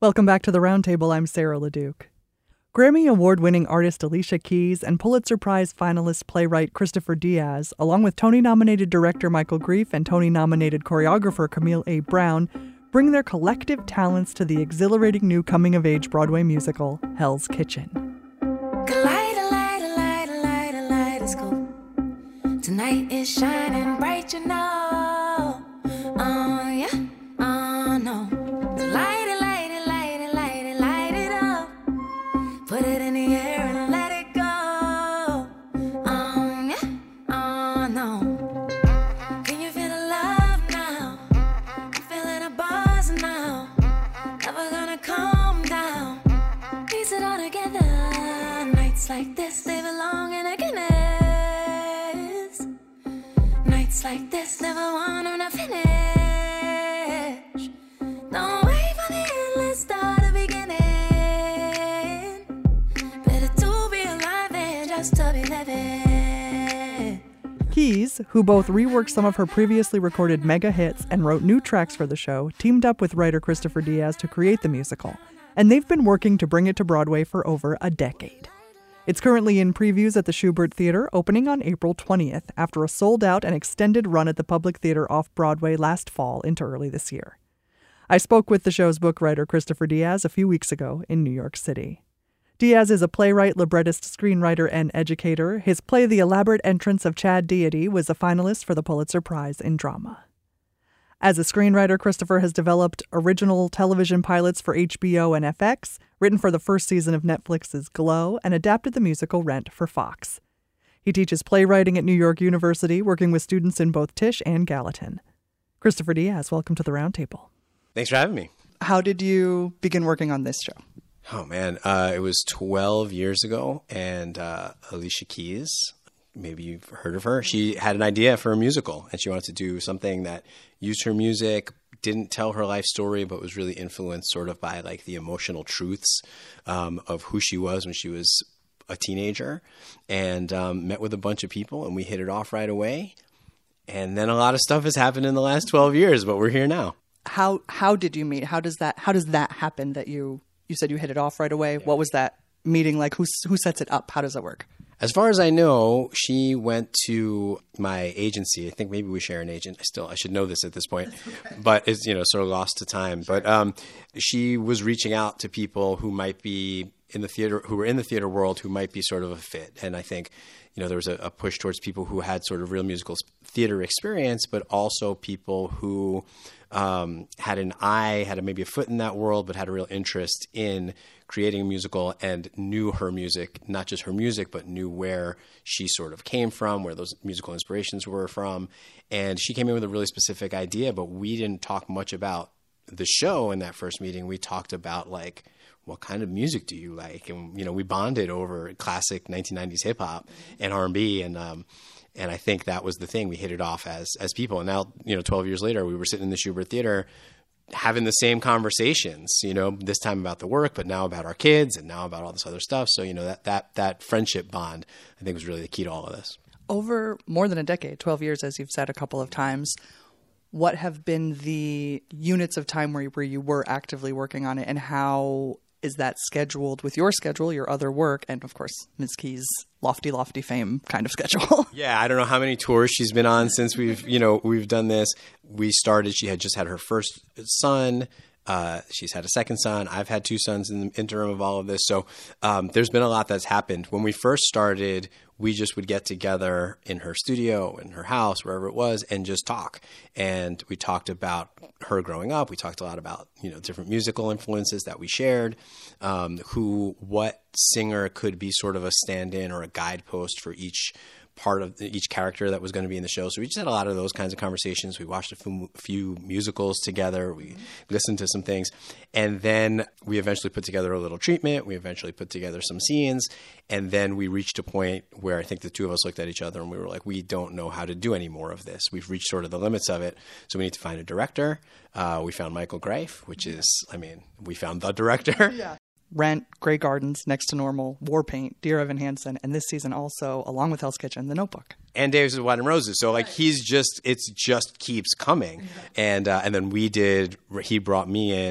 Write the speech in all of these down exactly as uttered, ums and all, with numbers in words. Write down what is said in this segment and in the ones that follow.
Welcome back to the Roundtable. I'm Sarah LeDuc. Grammy Award-winning artist Alicia Keys and Pulitzer Prize finalist playwright Christopher Diaz, along with Tony-nominated director Michael Greif and Tony-nominated choreographer Camille A. Brown, bring their collective talents to the exhilarating new coming-of-age Broadway musical, Hell's Kitchen. Tonight is shining bright, you know. Oh, yeah. Oh, no. Light it, light it, light it, light it, light it up. Put it in the air and let it go. Oh, yeah. Oh, no. Can you feel the love now? I'm feeling a buzz now. Never gonna calm down. Piece it all together. Nights like this, they belong in a Guinness. Nights like this, never want them to finish. Don't wait for the endless start to beginning. Better to be alive than just to be living. Keys, who both reworked some of her previously recorded mega hits and wrote new tracks for the show, teamed up with writer Christopher Diaz to create the musical, and they've been working to bring it to Broadway for over a decade. It's currently in previews at the Shubert Theater, opening on April twentieth, after a sold-out and extended run at the Public Theater off-Broadway last fall into early this year. I spoke with the show's book writer Christopher Diaz a few weeks ago in New York City. Diaz is a playwright, librettist, screenwriter, and educator. His play The Elaborate Entrance of Chad Deity was a finalist for the Pulitzer Prize in Drama. As a screenwriter, Christopher has developed original television pilots for H B O and F X, written for the first season of Netflix's Glow, and adapted the musical Rent for Fox. He teaches playwriting at New York University, working with students in both Tisch and Gallatin. Christopher Diaz, welcome to the Roundtable. Thanks for having me. How did you begin working on this show? Oh, man. Uh, it was twelve years ago, and uh, Alicia Keys, maybe you've heard of her, she had an idea for a musical, and she wanted to do something that used her music, didn't tell her life story, but was really influenced sort of by like the emotional truths um, of who she was when she was a teenager, and um, met with a bunch of people, and we hit it off right away. And then a lot of stuff has happened in the last twelve years, but we're here now. How how did you meet? How does that how does that happen that you you said you hit it off right away? Yeah. What was that meeting like? Who who sets it up? How does it work? As far as I know, she went to my agency. I think maybe we share an agent. I still, I should know this at this point, okay. But it's, you know, sort of lost to time. Sure. But um, she was reaching out to people who might be in the theater, who were in the theater world, who might be sort of a fit. And I think, you know, there was a, a push towards people who had sort of real musical theater experience, but also people who um, had an eye, had a, maybe a foot in that world, but had a real interest in creating a musical and knew her music, not just her music, but knew where she sort of came from, where those musical inspirations were from. And she came in with a really specific idea, but we didn't talk much about the show in that first meeting. We talked about like, what kind of music do you like? And, you know, we bonded over classic nineteen nineties hip hop and R and B. And, um, and I think that was the thing. We hit it off as, as people. And now, you know, twelve years later, we were sitting in the Shubert Theater having the same conversations, you know, this time about the work, but now about our kids and now about all this other stuff. So, you know, that, that, that friendship bond, I think, was really the key to all of this. Over more than a decade, twelve years, as you've said a couple of times, what have been the units of time where you, where you were actively working on it, and how is that scheduled with your schedule, your other work, and of course, Miz Keys' lofty, lofty fame kind of schedule? Yeah, I don't know how many tours she's been on since we've, you know, we've done this. We started, she had just had her first son. Uh, she's had a second son. I've had two sons in the interim of all of this. So um, there's been a lot that's happened. When we first started, we just would get together in her studio, in her house, wherever it was, and just talk. And we talked about her growing up. We talked a lot about, you know, different musical influences that we shared, um, who, what singer could be sort of a stand-in or a guidepost for each part of the, each character that was going to be in the show. So we just had a lot of those kinds of conversations. We watched a few, few musicals together. We mm-hmm. listened to some things. And then we eventually put together a little treatment. We eventually put together some scenes. And then we reached a point where I think the two of us looked at each other and we were like, we don't know how to do any more of this. We've reached sort of the limits of it. So we need to find a director. Uh, we found Michael Greif, which is, I mean, we found the director. Yeah. Rent, Grey Gardens, Next to Normal, Warpaint, Dear Evan Hansen, and this season also, along with Hell's Kitchen, The Notebook. And Days of Wine and Roses. So like he's just, it's just keeps coming. And uh, and then we did, he brought me in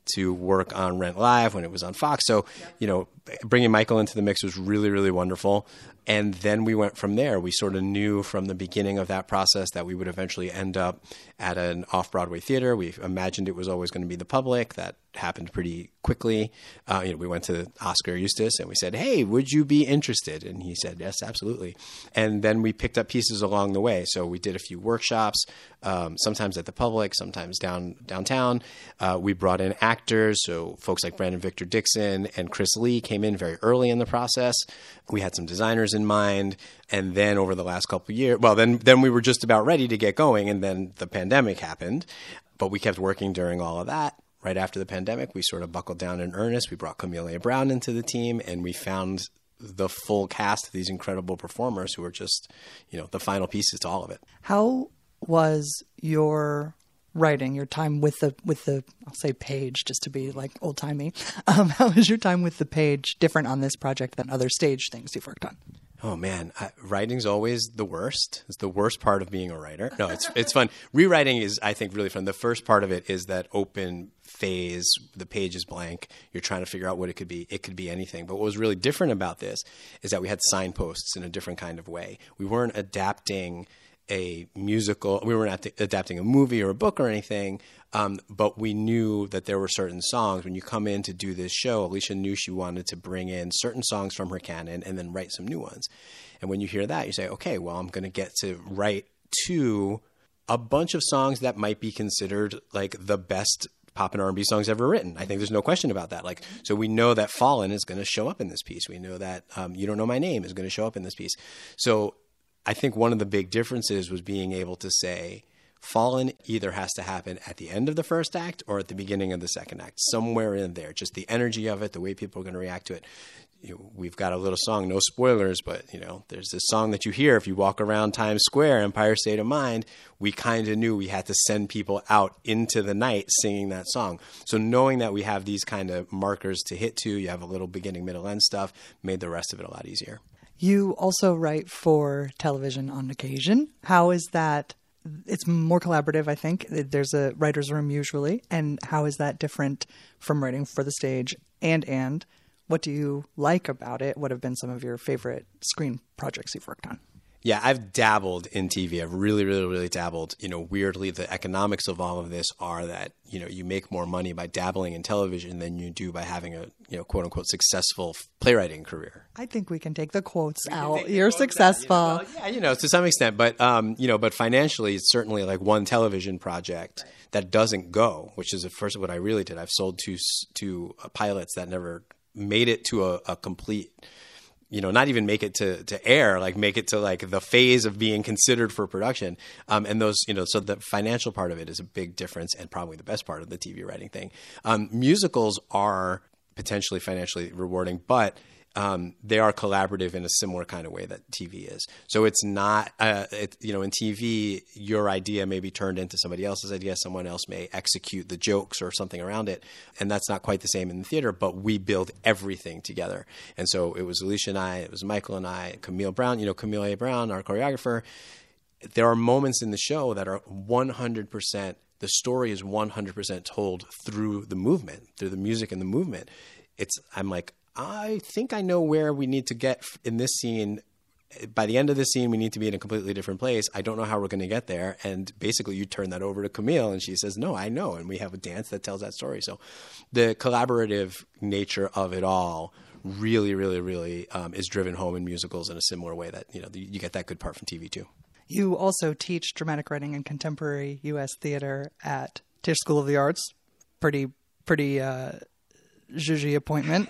to work on Rent Live when it was on Fox. So, you know, bringing Michael into the mix was really, really wonderful. And then we went from there. We sort of knew from the beginning of that process that we would eventually end up at an off-Broadway theater. We imagined it was always going to be the Public. That happened pretty quickly. Uh, you know, we went to Oscar Eustis and we said, hey, would you be interested? And he said, yes, absolutely. And then we picked up pieces along the way. So we did a few workshops, um, sometimes at the Public, sometimes down downtown. Uh, we brought in actors. So folks like Brandon Victor Dixon and Chris Lee came in very early in the process. We had some designers in mind. And then over the last couple of years, well, then, then we were just about ready to get going. And then the pandemic happened, but we kept working during all of that. Right after the pandemic, we sort of buckled down in earnest. We brought Camille A. Brown into the team, and we found the full cast of these incredible performers who were just, you know, the final pieces to all of it. How was your writing, your time with the, with the, I'll say page just to be like old timey. Um, how was your time with the page different on this project than other stage things you've worked on? Oh man, I, writing's always the worst. It's the worst part of being a writer. No, it's it's fun. Rewriting is, I think, really fun. The first part of it is that open phase. The page is blank. You're trying to figure out what it could be. It could be anything. But what was really different about this is that we had signposts in a different kind of way. We weren't adapting a musical. We weren't ad- adapting a movie or a book or anything. Um, but we knew that there were certain songs. When you come in to do this show, Alicia knew she wanted to bring in certain songs from her canon and then write some new ones. And when you hear that, you say, okay, well, I'm going to get to write to a bunch of songs that might be considered like the best pop and R and B songs ever written. I think there's no question about that. Like, so we know that Fallen is going to show up in this piece. We know that um, You Don't Know My Name is going to show up in this piece. So I think one of the big differences was being able to say, Fallen either has to happen at the end of the first act or at the beginning of the second act, somewhere in there. Just the energy of it, the way people are going to react to it. You know, we've got a little song, no spoilers, but you know, there's this song that you hear if you walk around Times Square, Empire State of Mind. We kind of knew we had to send people out into the night singing that song. So knowing that we have these kind of markers to hit to, you have a little beginning, middle, end stuff, made the rest of it a lot easier. You also write for television on occasion. How is that? It's more collaborative, I think. There's a writer's room usually. And how is that different from writing for the stage? And, and what do you like about it? What have been some of your favorite screen projects you've worked on? Yeah, I've dabbled in T V. I've really, really, really dabbled. You know, weirdly, the economics of all of this are that, you know, you make more money by dabbling in television than you do by having a, you know, quote unquote, successful playwriting career. I think we can take the quotes out. You're successful. Out, you know? Well, yeah, you know, to some extent. But, um, you know, but financially, it's certainly like one television project that doesn't go, which is the first of what I really did. I've sold two, two uh, pilots that never made it to a, a complete, you know, not even make it to, to air, like make it to like the phase of being considered for production. Um, and those, you know, so the financial part of it is a big difference and probably the best part of the T V writing thing. Um, musicals are potentially financially rewarding, but um, they are collaborative in a similar kind of way that T V is. So it's not, uh, it, you know, in T V, your idea may be turned into somebody else's idea. Someone else may execute the jokes or something around it. And that's not quite the same in the theater, but we build everything together. And so it was Alicia and I, it was Michael and I, Camille Brown, you know, Camille A. Brown, our choreographer. There are moments in the show that are one hundred percent, the story is one hundred percent told through the movement, through the music and the movement. It's, I'm like, I think I know where we need to get in this scene. By the end of this scene, we need to be in a completely different place. I don't know how we're going to get there. And basically you turn that over to Camille and she says, no, I know. And we have a dance that tells that story. So the collaborative nature of it all really, really, really um, is driven home in musicals in a similar way that, you know, you get that good part from T V too. You also teach dramatic writing and contemporary U S theater at Tisch School of the Arts. Pretty, pretty, uh, zhuzhy appointment.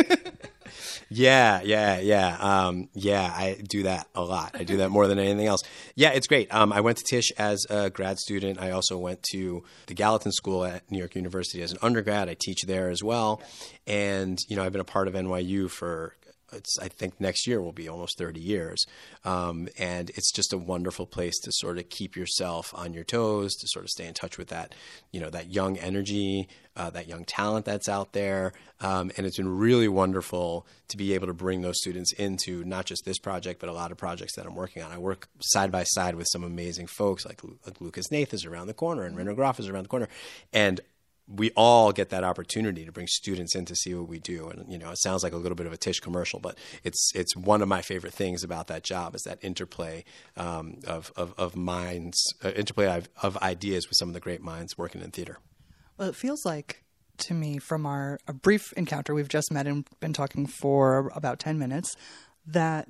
Yeah, yeah, yeah. Um, yeah, I do that a lot. I do that more than anything else. Yeah, it's great. Um, I went to Tisch as a grad student. I also went to the Gallatin School at New York University as an undergrad. I teach there as well. And, you know, I've been a part of N Y U for It's, I think next year will be almost thirty years. Um, and it's just a wonderful place to sort of keep yourself on your toes, to sort of stay in touch with that, you know, that young energy, uh, that young talent that's out there. Um, and it's been really wonderful to be able to bring those students into not just this project, but a lot of projects that I'm working on. I work side by side with some amazing folks like, like Lucas Nath is around the corner and Renner Groff is around the corner. And we all get that opportunity to bring students in to see what we do. And, you know, it sounds like a little bit of a Tisch commercial, but it's it's one of my favorite things about that job is that interplay um, of, of, of minds, uh, interplay of, of ideas with some of the great minds working in theater. Well, it feels like to me from our a brief encounter, we've just met and been talking for about ten minutes, that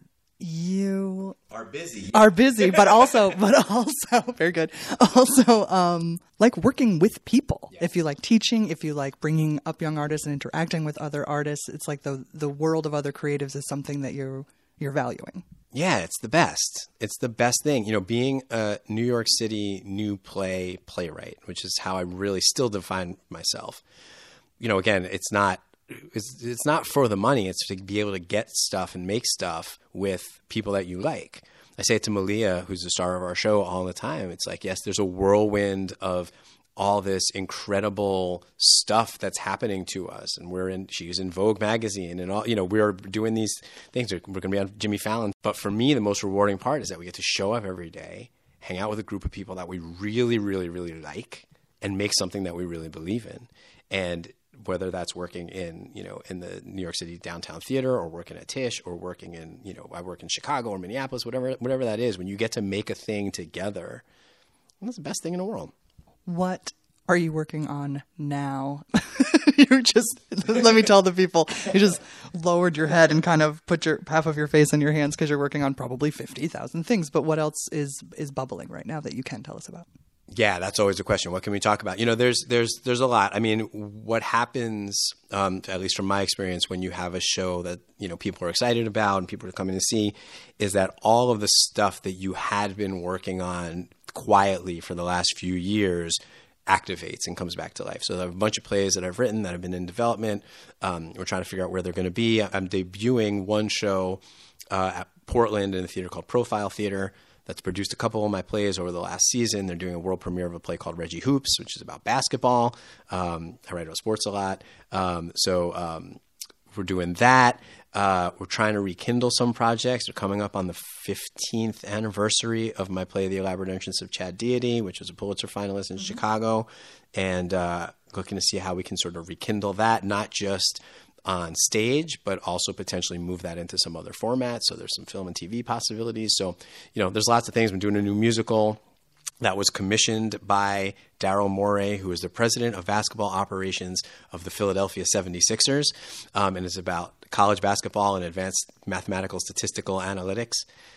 you are busy, are busy, but also, but also very good. Also, um, like working with people. Yes. If you like teaching, if you like bringing up young artists and interacting with other artists, it's like the the world of other creatives is something that you're you're valuing. Yeah, it's the best. It's the best thing. You know, being a New York City new play playwright, which is how I really still define myself. You know, again, it's not. It's, it's not for the money. It's to be able to get stuff and make stuff with people that you like. I say it to Malia, who's the star of our show, all the time. It's like, yes, there's a whirlwind of all this incredible stuff that's happening to us. And we're in, she's in Vogue magazine and all, you know, we're doing these things. We're going to be on Jimmy Fallon. But for me, the most rewarding part is that we get to show up every day, hang out with a group of people that we really, really, really like and make something that we really believe in. And whether that's working in, you know, in the New York City downtown theater or working at Tisch or working in, you know, I work in Chicago or Minneapolis, whatever, whatever that is, when you get to make a thing together, that's the best thing in the world. What are you working on now? You just, let me tell the people, you just lowered your head and kind of put your half of your face in your hands because you're working on probably fifty thousand things. But what else is, is bubbling right now that you can tell us about? Yeah, that's always a question. What can we talk about? You know, there's there's there's a lot. I mean, what happens, um, at least from my experience, when you have a show that, you know, people are excited about and people are coming to see, is that all of the stuff that you had been working on quietly for the last few years activates and comes back to life. So I have a bunch of plays that I've written that have been in development. Um, we're trying to figure out where they're going to be. I'm debuting one show uh, at Portland in a theater called Profile Theater that's produced a couple of my plays over the last season. They're doing a world premiere of a play called Reggie Hoops, which is about basketball. Um, I write about sports a lot. Um, so um, we're doing that. Uh, we're trying to rekindle some projects. They're coming up on the fifteenth anniversary of my play, The Elaborate Entrance of Chad Deity, which was a Pulitzer finalist in mm-hmm. Chicago. And uh, looking to see how we can sort of rekindle that, not just on stage, but also potentially move that into some other formats. So there's some film and T V possibilities. So, you know, there's lots of things. I'm doing a new musical that was commissioned by Daryl Morey, who is the president of basketball operations of the Philadelphia seventy-sixers. Um, and it's about college basketball and advanced mathematical statistical analytics.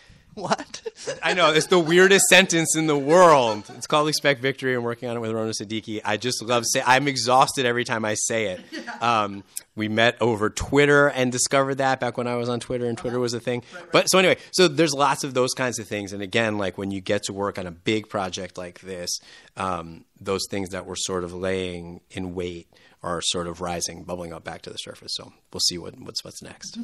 What? I know. It's the weirdest sentence in the world. It's called Expect Victory. I'm working on it with Rona Siddiqui. I just love say. I'm exhausted every time I say it. Um, we met over Twitter and discovered that back when I was on Twitter and Twitter was a thing. But so anyway, so there's lots of those kinds of things. And again, like when you get to work on a big project like this, um, those things that were sort of laying in wait are sort of rising, bubbling up back to the surface. So we'll see what, what's what's next.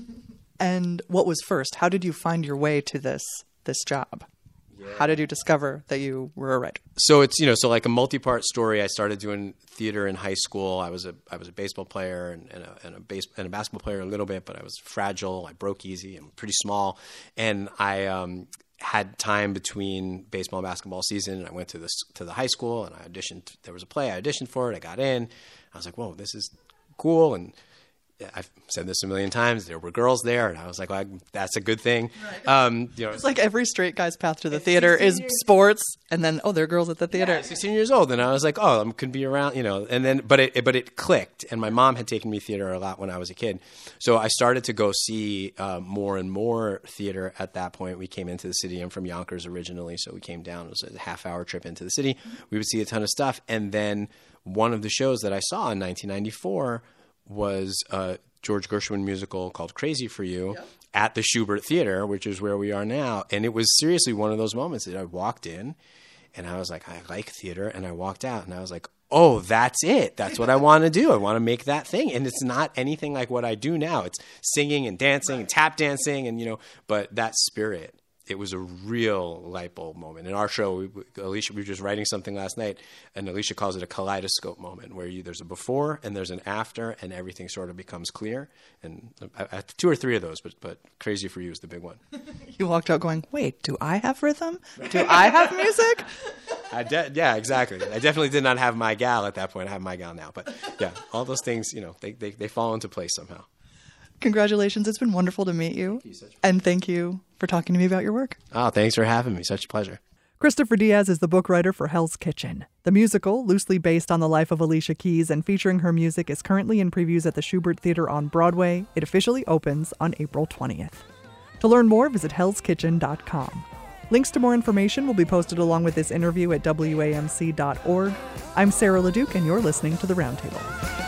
And what was first? How did you find your way to this this job? Yeah. How did you discover that you were a writer? So it's, you know, so like a multi-part story. I started doing theater in high school. I was a I was a baseball player and, and, a, and a base and a basketball player a little bit, but I was fragile. I broke easy. I'm pretty small, and I um, had time between baseball and basketball season. And I went to the to the high school and I auditioned. There was a play. I auditioned for it. I got in. I was like, whoa, this is cool. And I've said this a million times. There were girls there, and I was like, well, "That's a good thing." Right. Um, you know, it's like every straight guy's path to the theater is years. sports, and then oh, there are girls at the theater. Yeah, sixteen years old, and I was like, "Oh, I could be around," you know. And then, but it, but it clicked. And my mom had taken me theater a lot when I was a kid, so I started to go see uh, more and more theater. At that point, we came into the city. I'm from Yonkers originally, so we came down. It was a half-hour trip into the city. We would see a ton of stuff, and then one of the shows that I saw in nineteen ninety-four was a George Gershwin musical called Crazy for You yep. at the Schubert Theater, which is where we are now. And it was seriously one of those moments that I walked in and I was like, I like theater. And I walked out and I was like, oh, that's it. That's what I want to do. I want to make that thing. And it's not anything like what I do now. It's singing and dancing right. and tap dancing and, you know, but that spirit it was a real light bulb moment. In our show, we, Alicia, we were just writing something last night, and Alicia calls it a kaleidoscope moment, where you, there's a before and there's an after, and everything sort of becomes clear. And I, I, two or three of those, but but Crazy for You is the big one. You walked out going, wait, do I have rhythm? Do I have music? I de- yeah, exactly. I definitely did not have my gal at that point. I have my gal now. But yeah, all those things, you know, they, they, they fall into place somehow. Congratulations. It's been wonderful to meet you. Thank you, and thank you for talking to me about your work. Oh, thanks for having me. Such a pleasure. Christopher Diaz is the book writer for Hell's Kitchen. The musical, loosely based on the life of Alicia Keys and featuring her music, is currently in previews at the Shubert Theater on Broadway. It officially opens on April twentieth. To learn more, visit hells kitchen dot com. Links to more information will be posted along with this interview at W A M C dot org. I'm Sarah LeDuc, and you're listening to The Roundtable.